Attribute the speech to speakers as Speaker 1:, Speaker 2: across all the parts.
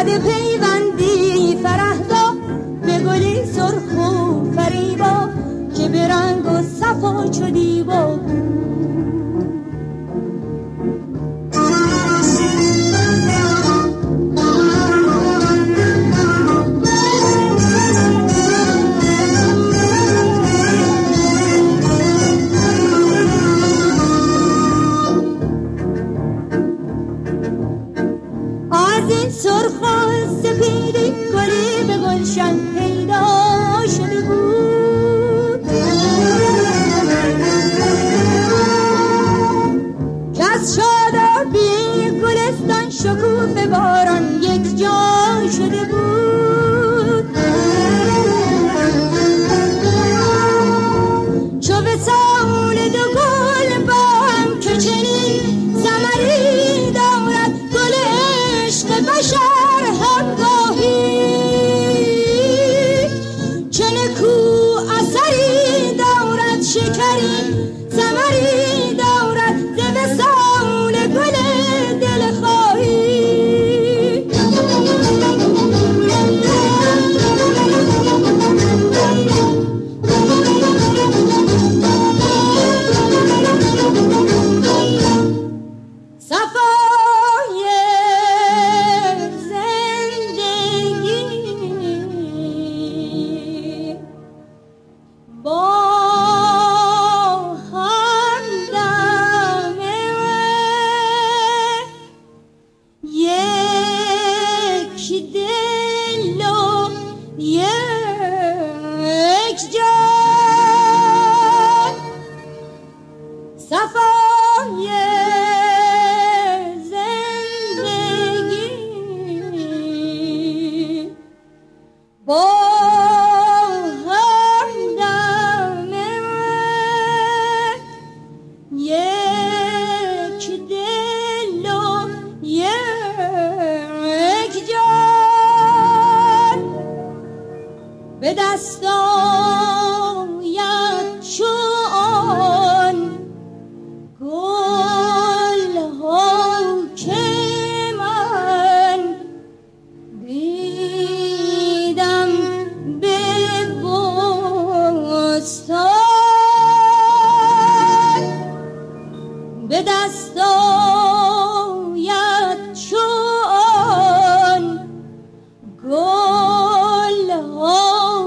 Speaker 1: زده پیوندی فرهدا به گلی سرخ و فریبا که به رنگ و صفا چو دیبا شکوفه باران یک جا شده بود چو به سال دو گل با هم که چنین ثمری دارد گل عشق بشر همگاهی چه نکو اثری دارد شکری ثمری دارد ز وصال گل دلخواهی به دست آید چون گل ها که من دیدم به بستان به دست آید چون گل ها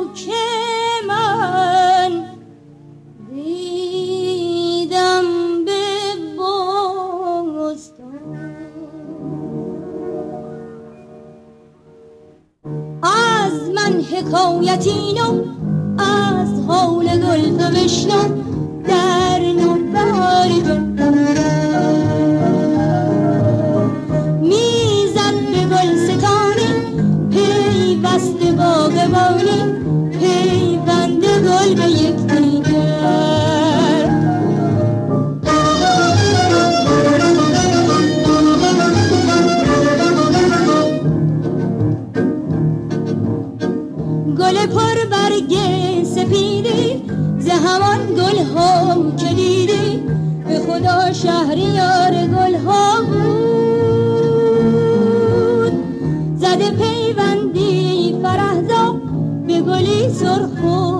Speaker 1: حکایتینو از حال گل تو بشنو در نوبهاری میزد به گل ستانی پیوسته باغبانی پیوند گل به یک دیگر گل پر برگ سپیدی ز همان گل ها که دیدی به خدا شهریار گل ها بود زده پیوندی فرهدا به گلی سرخ